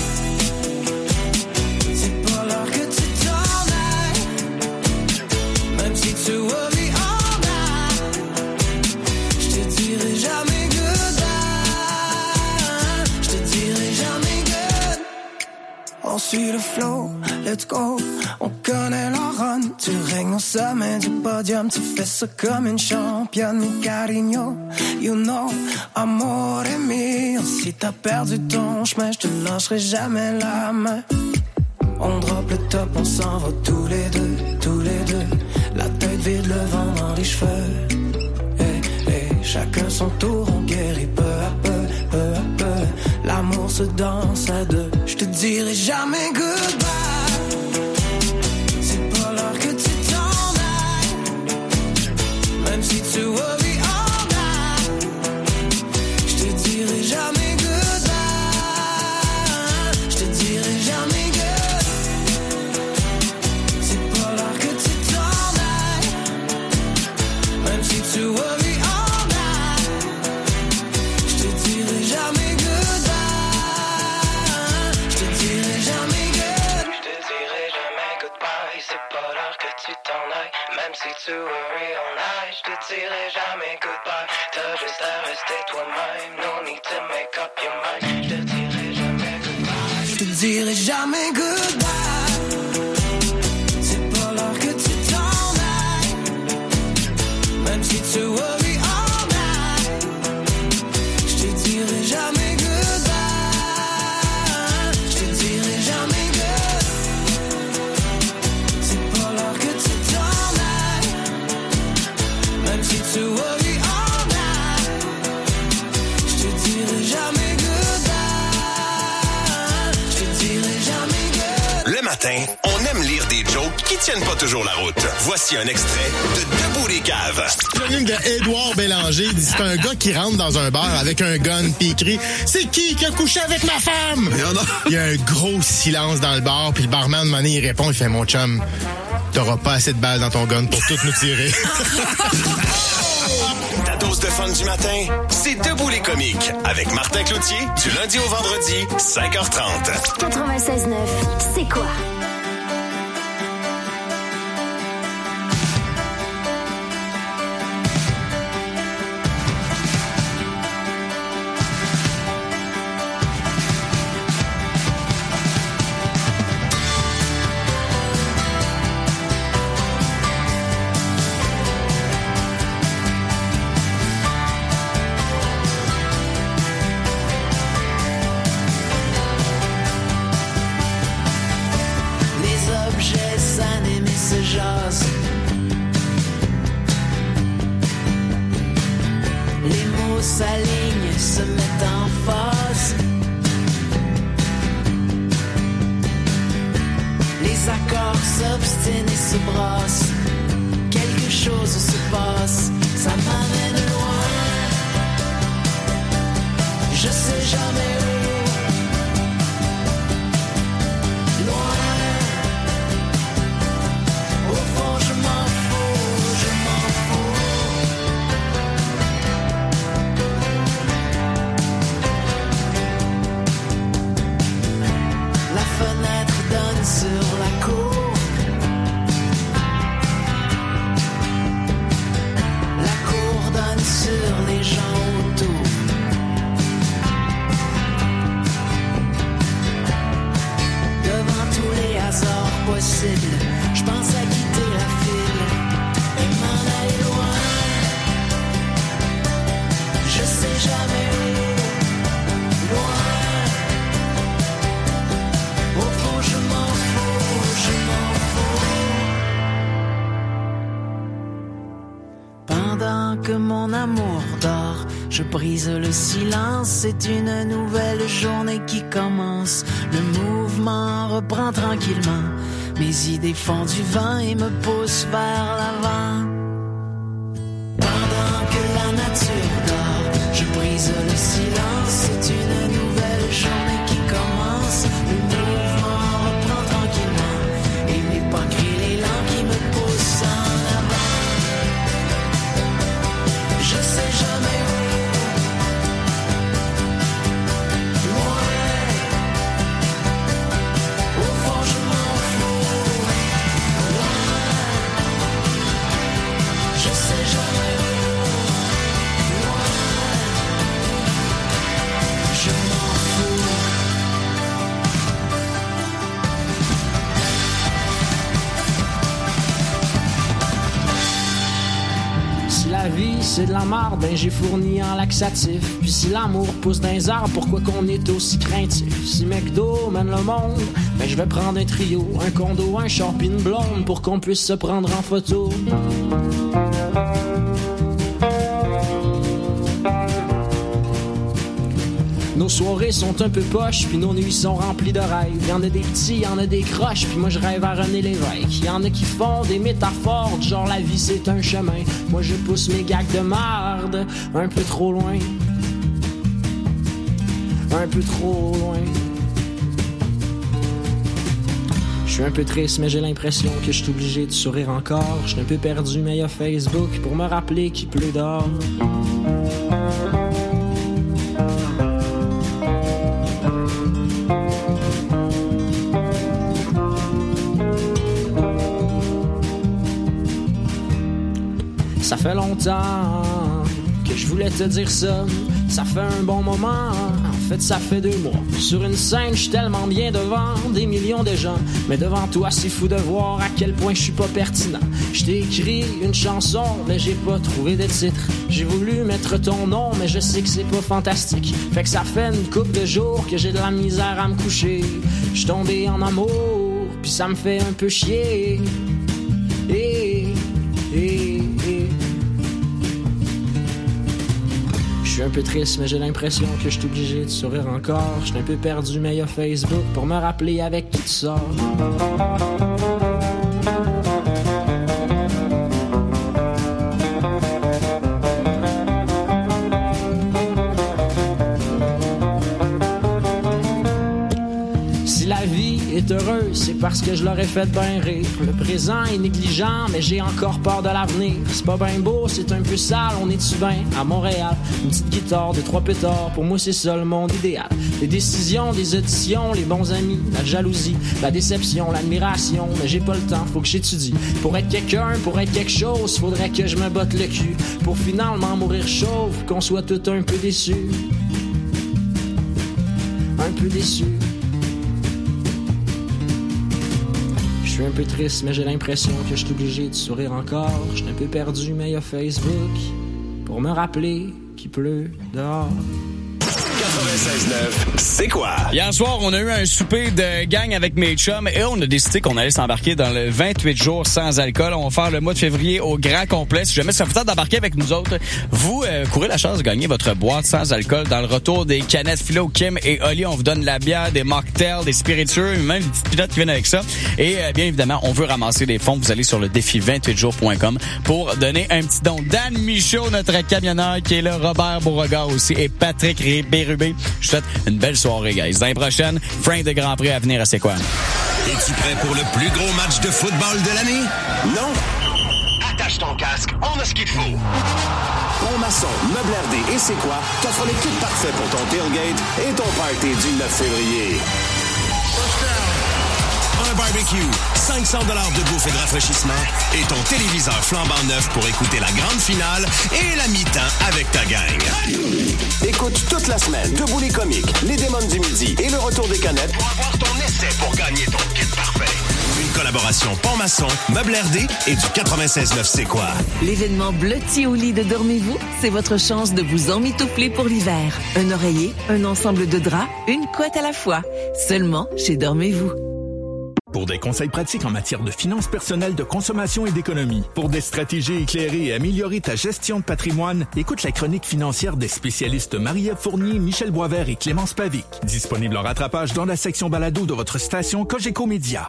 On suit le flow, let's go, on connaît la run. Tu règnes au sommet du podium, tu fais ça comme une championne. Mi cariño, you know, amore mio. Si t'as perdu ton chemin, je te lâcherai jamais la main. On drop le top, on s'en va tous les deux. La tête vide, le vent dans les cheveux. Chacun son tour, on guérit peu à peu. L'amour se danse à deux. Je te dirai jamais goodbye, c'est pas l'heure que tu t'en ailles, même si tu worry all night. Je te dirai jamais goodbye, je te dirai jamais good. C'est pas l'heure que tu t'en ailles, même si tu worry all night. Je te dirai jamais goodbye. Même si tu worry all night, je te dirai jamais goodbye. T'as juste à rester toi-même, no need to make up your mind. Je te dirai jamais goodbye, je te dirai jamais goodbye. C'est pas l'heure que tu t'en ailles, même si tu worry all night. Je te dirai jamais goodbye, je te dirai jamais good. C'est pas l'heure que tu si tu worry all night, je te dirai jamais goodbye, je te dirai jamais good. Le matin, on aime lire des jokes qui tiennent pas toujours la route. Voici un extrait de Debout les caves. Une de Édouard Bélanger dit c'est un gars qui rentre dans un bar avec un gun puis il crie « C'est qui a couché avec ma femme? » Il y a un gros silence dans le bar puis le barman, à un moment donné, il répond, il fait « Mon chum, t'auras pas assez de balles dans ton gun pour toutes nous tirer. » Ta dose de fun du matin, c'est Debout les comiques avec Martin Cloutier du lundi au vendredi, 5h30. 96.9, c'est quoi? S'alignent, se mettent en phase. Les accords s'obstinent et se brassent. Quelque chose se passe, ça m'amène loin. Je sais jamais où. Loin. Au fond, je m'en fous, je m'en fous. La fenêtre donne sur la cour. Pendant que mon amour dort, je brise le silence. C'est une nouvelle journée qui commence. Le mouvement reprend tranquillement. Mes idées font du vent et me poussent vers l'avant. Pendant que la nature dort, je brise le silence. C'est une nouvelle journée qui commence. Le mouvement reprend tranquillement. Et mes pas crient l'élan qui me pousse en avant. Je sais jamais où. Loin. Au fond je m'en fous. Loin. Je sais jamais où. Loin. Je m'en fous. Si la vie c'est de la marde, ben j'ai fourni en laxatif. Puis si l'amour pousse dans les arbres, pourquoi qu'on est aussi craintif? Si McDo mène le monde, ben je vais prendre un trio, un condo, un char pis une blonde pour qu'on puisse se prendre en photo. Nos soirées sont un peu poches, puis nos nuits sont remplies de rêves. Y'en a des petits, y'en a des croches, puis moi je rêve à René Lévesque. Y'en a qui font des métaphores, genre la vie c'est un chemin. Moi je pousse mes gags de marde un peu trop loin. Un peu trop loin. Je suis un peu triste, mais j'ai l'impression que je suis obligé de sourire encore. Je suis un peu perdu, mais y a Facebook pour me rappeler qu'il pleut dehors. Ça fait longtemps que je voulais te dire ça. Ça fait un bon moment, en fait ça fait 2 mois. Sur une scène, je suis tellement bien devant des millions de gens. Mais devant toi, c'est fou de voir à quel point je suis pas pertinent. Je t'ai écrit une chanson, mais j'ai pas trouvé de titre. J'ai voulu mettre ton nom, mais je sais que c'est pas fantastique. Fait que ça fait une couple de jours que j'ai de la misère à me coucher. Je suis tombé en amour, puis ça me fait un peu chier. Je suis un peu triste, mais j'ai l'impression que je suis obligé de sourire encore. Je suis un peu perdu, mais y a Facebook pour me rappeler avec qui tu sors. Est heureux, c'est parce que je l'aurais fait bien rire. Le présent est négligent, mais j'ai encore peur de l'avenir. C'est pas bien beau, c'est un peu sale, on est-tu bien à Montréal? Une petite guitare, 2-3 pétards, pour moi c'est ça le monde idéal. Les décisions, des auditions, les bons amis, la jalousie, la déception, l'admiration, mais j'ai pas le temps, faut que j'étudie. Pour être quelqu'un, pour être quelque chose, faudrait que je me botte le cul. Pour finalement mourir chauve, qu'on soit tout un peu déçus. Un peu déçus. Je suis un peu triste, mais j'ai l'impression que je suis obligé de sourire encore. Je suis un peu perdu, mais y a Facebook pour me rappeler qu'il pleut dehors. 96.9, c'est quoi? Hier soir, on a eu un souper de gang avec mes chums et on a décidé qu'on allait s'embarquer dans le 28 jours sans alcool. On va faire le mois de février au grand complet. Si jamais ça vous tente d'embarquer avec nous autres, vous courez la chance de gagner votre boîte sans alcool dans le retour des canettes Philo, Kim et Oli. On vous donne de la bière, des mocktails, des spiritueux, même des petites pilotes qui viennent avec ça. Et bien évidemment, on veut ramasser des fonds. Vous allez sur le défi28jours.com pour donner un petit don. Dan Michaud, notre camionneur qui est là, Robert Beauregard aussi et Patrick Bérubé. Je vous souhaite une belle soirée, guys. L'année prochaine, Frank de Grand Prix à venir à C'est quoi? Es-tu prêt pour le plus gros match de football de l'année? Non? Attache ton casque, on a ce qu'il faut. Pont-Maçon, Meubles RD et C'est quoi? T'offre le kit parfait pour ton tailgate et ton party du 9 février. Un barbecue, 500 $ de bouffe et de rafraîchissement et ton téléviseur flambant neuf pour écouter la grande finale et la mi-temps avec ta gang. Écoute toute la semaine Debout les comiques, les démons du midi et le retour des canettes pour avoir ton essai pour gagner ton kit parfait. Une collaboration Pont-Maçon, Meubles RD et du 96.9 C'est quoi? L'événement Bleuti au lit de Dormez-vous, c'est votre chance de vous emmitoufler pour l'hiver. Un oreiller, un ensemble de draps, une couette à la fois. Seulement chez Dormez-vous. Pour des conseils pratiques en matière de finances personnelles, de consommation et d'économie, pour des stratégies éclairées et améliorer ta gestion de patrimoine, écoute la chronique financière des spécialistes Marie-Ève Fournier, Michel Boisvert et Clémence Pavic. Disponible en rattrapage dans la section balado de votre station Cogeco Média.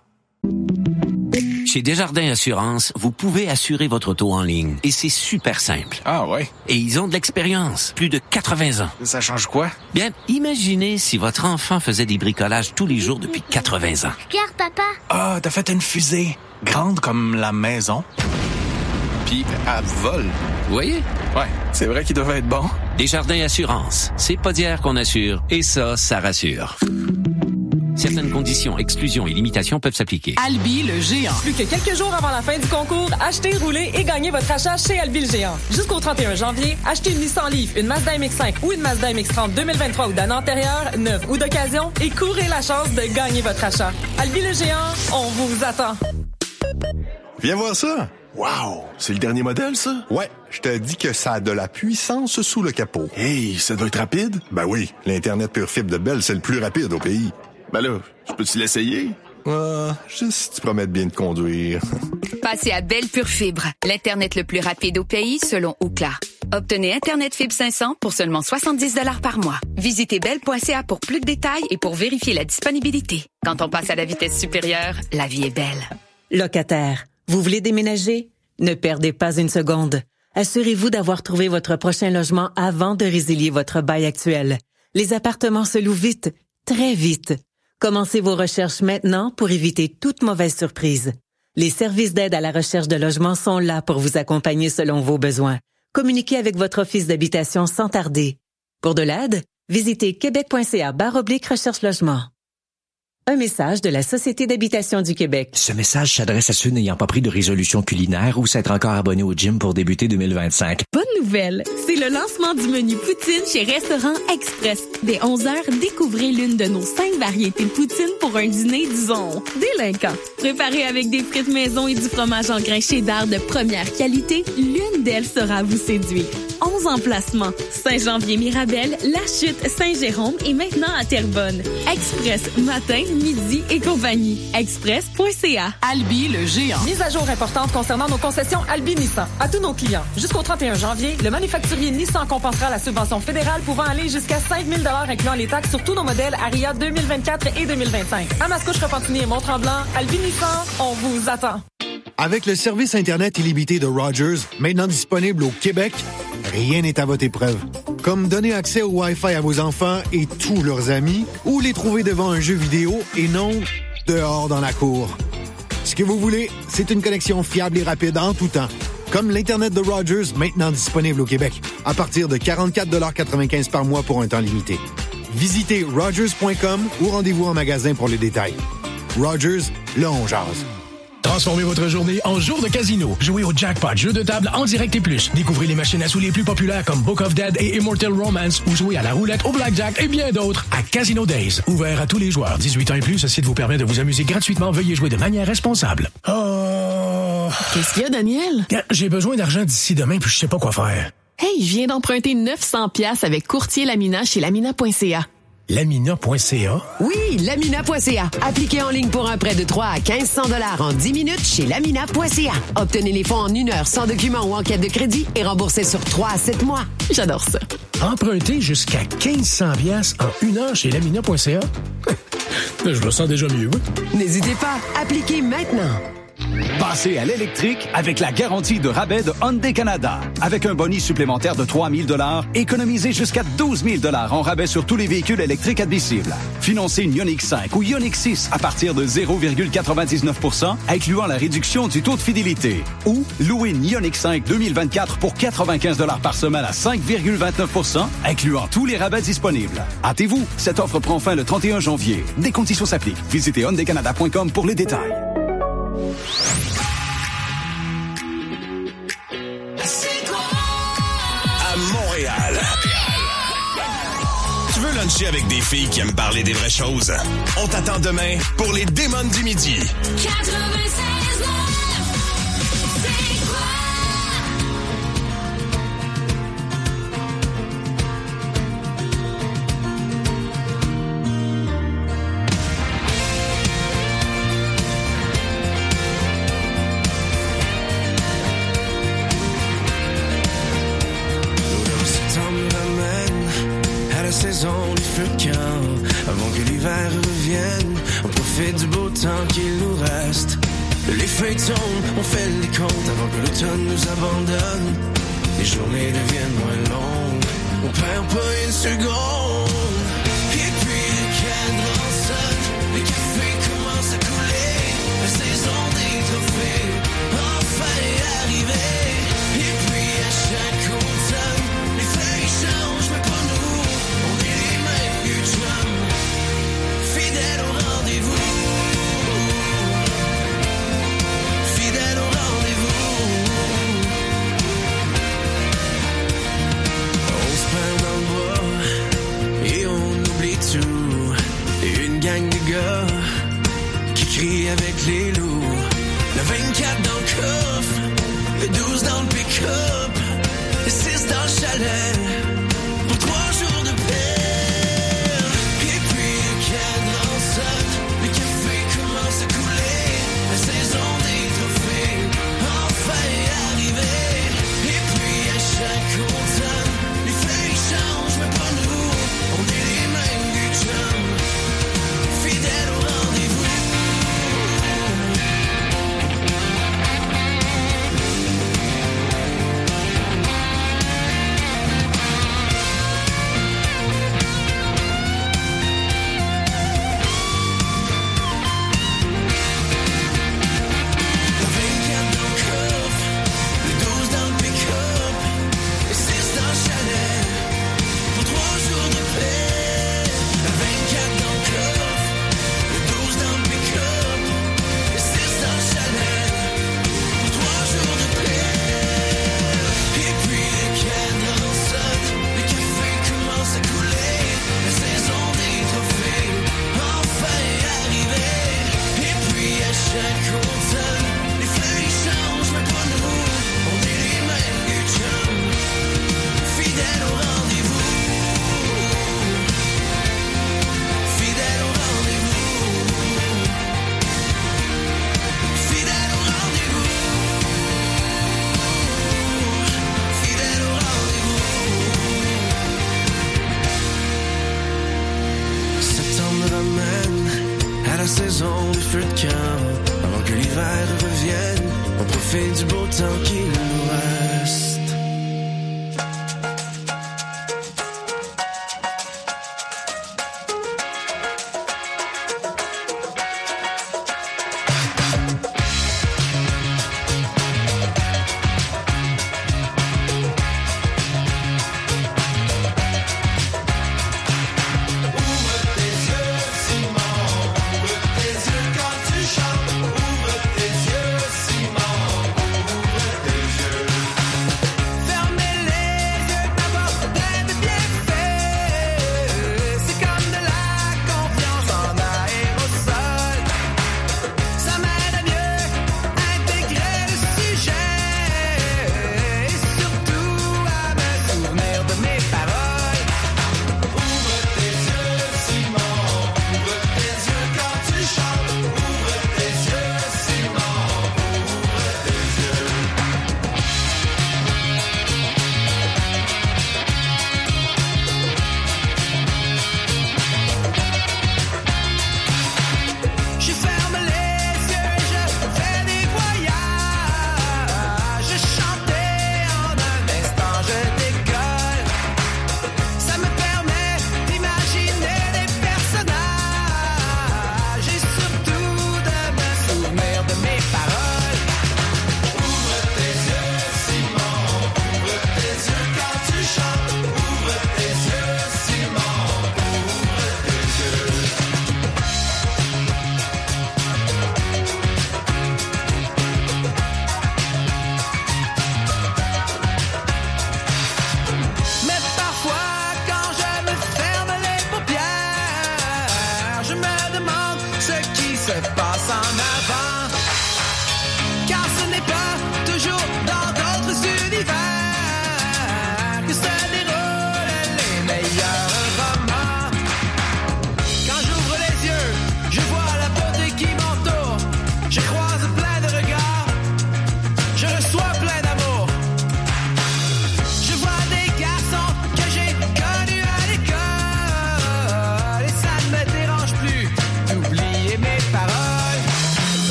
Chez Desjardins Assurance, vous pouvez assurer votre auto en ligne. Et c'est super simple. Ah ouais? Et ils ont de l'expérience. Plus de 80 ans. Ça change quoi? Bien, imaginez si votre enfant faisait des bricolages tous les jours depuis 80 ans. Regarde, papa. Ah, t'as fait une fusée. Grande comme la maison. Puis, elle vole. Vous voyez? Ouais, c'est vrai qu'il devait être bon. Desjardins Assurance. C'est pas d'hier qu'on assure. Et ça rassure. Certaines conditions, exclusions et limitations peuvent s'appliquer. Albi le géant. Plus que quelques jours avant la fin du concours, achetez, roulez et gagnez votre achat chez Albi le géant. Jusqu'au 31 janvier, achetez une Nissan Leaf, une Mazda MX-5 ou une Mazda MX-30 2023 ou d'année antérieure, neuve ou d'occasion, et courez la chance de gagner votre achat. Albi le géant, on vous attend. Viens voir ça. Wow, c'est le dernier modèle, ça? Ouais, je te dis que ça a de la puissance sous le capot. Hey, ça doit être rapide? Ben oui, l'Internet pure fibre de Bell, c'est le plus rapide au pays. Ben là, je peux-tu l'essayer? Juste si tu promets de bien te conduire. Passez à Bell Pure Fibre, l'Internet le plus rapide au pays selon Ookla. Obtenez Internet Fibre 500 pour seulement 70 $ par mois. Visitez bell.ca pour plus de détails et pour vérifier la disponibilité. Quand on passe à la vitesse supérieure, la vie est belle. Locataire, vous voulez déménager? Ne perdez pas une seconde. Assurez-vous d'avoir trouvé votre prochain logement avant de résilier votre bail actuel. Les appartements se louent vite, très vite. Commencez vos recherches maintenant pour éviter toute mauvaise surprise. Les services d'aide à la recherche de logement sont là pour vous accompagner selon vos besoins. Communiquez avec votre office d'habitation sans tarder. Pour de l'aide, visitez québec.ca/recherche-logement. Un message de la Société d'habitation du Québec. Ce message s'adresse à ceux n'ayant pas pris de résolution culinaire ou s'être encore abonnés au gym pour débuter 2025. Bonne nouvelle! C'est le lancement du menu poutine chez Restaurant Express. Dès 11h, découvrez l'une de nos 5 variétés de poutine pour un dîner, disons, délinquant. Préparé avec des frites maison et du fromage en grains cheddar de première qualité, l'une d'elles saura vous séduire. 11 emplacements. Saint-Janvier-Mirabel, La Chute, Saint-Jérôme et maintenant à Terrebonne. Express, matin, midi et compagnie. Express.ca. Albi le géant. Mise à jour importante concernant nos concessions Albi Nissan. À tous nos clients, jusqu'au 31 janvier, le manufacturier Nissan compensera la subvention fédérale pouvant aller jusqu'à 5 000 $ incluant les taxes sur tous nos modèles Aria 2024 et 2025. À Mascouche, Repentigny et Mont-Tremblant, Albi Nissan, on vous attend. Avec le service Internet illimité de Rogers, maintenant disponible au Québec, rien n'est à votre épreuve. Comme donner accès au Wi-Fi à vos enfants et tous leurs amis, ou les trouver devant un jeu vidéo et non dehors dans la cour. Ce que vous voulez, c'est une connexion fiable et rapide en tout temps. Comme l'Internet de Rogers, maintenant disponible au Québec, à partir de 44,95 $ par mois pour un temps limité. Visitez rogers.com ou rendez-vous en magasin pour les détails. Rogers, le on jase. Transformez votre journée en jour de casino. Jouez au Jackpot, jeu de table en direct et plus. Découvrez les machines à sous les plus populaires comme Book of Dead et Immortal Romance ou jouez à la roulette, au blackjack et bien d'autres à Casino Days. Ouvert à tous les joueurs. 18 ans et plus, ce site vous permet de vous amuser gratuitement. Veuillez jouer de manière responsable. Oh... Qu'est-ce qu'il y a, Daniel? J'ai besoin d'argent d'ici demain puis je sais pas quoi faire. Hey, je viens d'emprunter 900$ avec Courtier Lamina chez lamina.ca. Lamina.ca? Oui, Lamina.ca. Appliquez en ligne pour un prêt de 3 à 1500 $ en 10 minutes chez Lamina.ca. Obtenez les fonds en 1 heure sans document ou enquête de crédit et remboursez sur 3 à 7 mois. J'adore ça. Emprunter jusqu'à 1500$ en 1 heure chez Lamina.ca? Je me sens déjà mieux. N'hésitez pas, appliquez maintenant. Passez à l'électrique avec la garantie de rabais de Hyundai Canada. Avec un bonus supplémentaire de 3 000 $, économisez jusqu'à 12 000 $ en rabais sur tous les véhicules électriques admissibles. Financez une Ioniq 5 ou Ioniq 6 à partir de 0,99 %, incluant la réduction du taux de fidélité. Ou louez une Ioniq 5 2024 pour 95 $ par semaine à 5,29 %, incluant tous les rabais disponibles. Hâtez-vous, cette offre prend fin le 31 janvier. Des conditions s'appliquent. Visitez hyundaicanada.com pour les détails. À Montréal. Tu veux luncher avec des filles qui aiment parler des vraies choses? On t'attend demain pour les Démons du Midi. 96.9. l'hiver revienne, on profite du beau temps qu'il nous reste. Les feuilles tombent, on fait les comptes avant que l'automne nous abandonne. Les journées deviennent moins longues, on perd pas une seconde. Et puis le cadran sonne, les cafés commencent à couler, la saison des trophées enfin arrivée. Et puis à chaque automne, les feuilles changent mais pas nous, on est les mêmes que chum, fidèles au rendez-vous. Fidèles au rendez-vous. On se perd dans le bois et on oublie tout. Et une gang de gars qui crient avec les loups. Le 24 dans le coffre, le 12 dans le pick-up, le 6 dans le chalet, pour 3 jours de paix. Et puis le cadran sonne, les cafés commencent à couler, la saison des trophées enfin arrivée. Et puis à chaque automne, les feuilles changent mais pas nous, on est les mêmes du chum, fidèles au rendez-vous. Saison du feu de camp, avant que l'hiver revienne, on profite du beau temps qu'il nous reste. Ouvre tes yeux, Simon, ouvre tes yeux.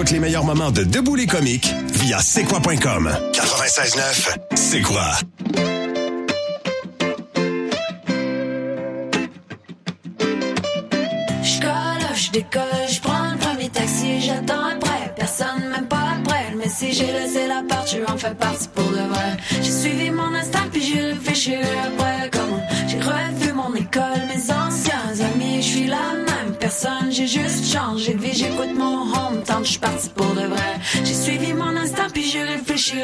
Écoute les meilleurs moments de Debout les comiques via c'est-quoi.com. 96.9, c'est quoi? Je décolle, je prends le premier taxi, j'attends après, personne même pas après. Mais si j'ai laissé la part, je en fais partie pour de vrai. J'ai suivi mon instinct puis j'ai réfléchi après. Comment j'ai revu mon école, mes anciens amis, je suis la même personne, j'ai juste changé de vie. J'écoute mon hometown, je suis partie pour de vrai. J'ai suivi mon instinct puis j'ai réfléchi